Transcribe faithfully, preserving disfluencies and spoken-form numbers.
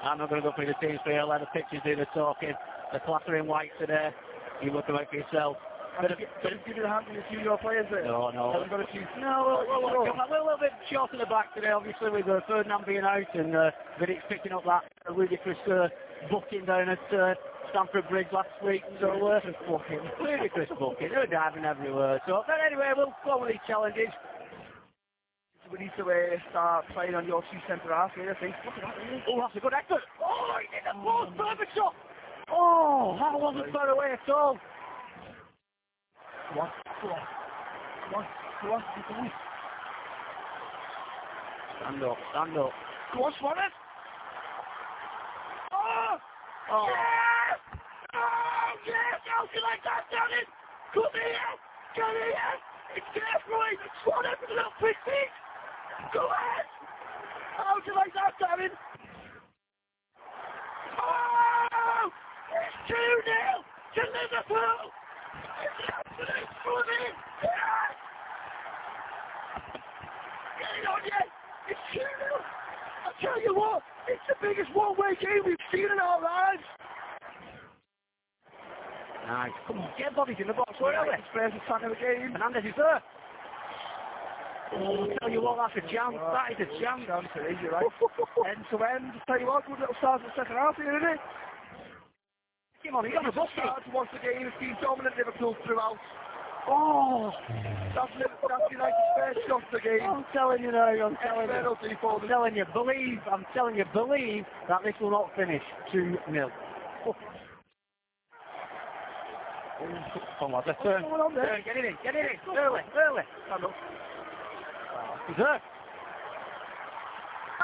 I'm not going to go through the teams for you. Let the pictures do the talking. The clatter in white today. You look away for yourself. But if you give you the hand to a few of your players there? No, no. Haven't got a few. No, we're, we're, we're, we're a little bit short in the back today, obviously, with uh, Ferdinand being out and uh, Vidic's picking up that uh, ludicrous uh, booking down at uh, Stamford Bridge last week. So, uh, booking. ludicrous booking. They were diving everywhere. So, but anyway, we'll go with these challenges. We need to uh, start playing on your two centre half here, I think. Oh, that's a good effort. Oh, he did the post, perfect shot. Oh, that wasn't far away at all. Come on, come on, come on, come on, come on. Stand up, stand up. Go on, Suarez. Oh! Oh. Yes! Oh, yes! How do you like that, Danny? Come here! Come here! It's there, Freud! Suarez with a little quick feet! Go ahead! How do you like that, Darren? Oh! It's two nil to Liverpool! It's an absolute flooding! Yes! Get it on yet! It's two nil! I tell you what, it's the biggest one-way game we've seen in our lives! Nice. Come on, get bodies in the box. Where are we? Spurs attack of the game. Hernandez is there. Oh, I tell you what, that's a chance. Oh, that is a chance. Chance it is, you're right. End to end. Tell you what, good little start in the second half here, isn't it? Come on, he's on the bus. Start once again. It's been dominant Liverpool throughout. Oh! That's, that's United's first shot of the game. I'm telling you now, I'm telling you. Penalty for I'm them. telling you, believe, I'm telling you, believe that this will not finish two nil. Come on, let's turn. What's going on there? Turn, get it in, get it in. Early, early. Stand up. He's there.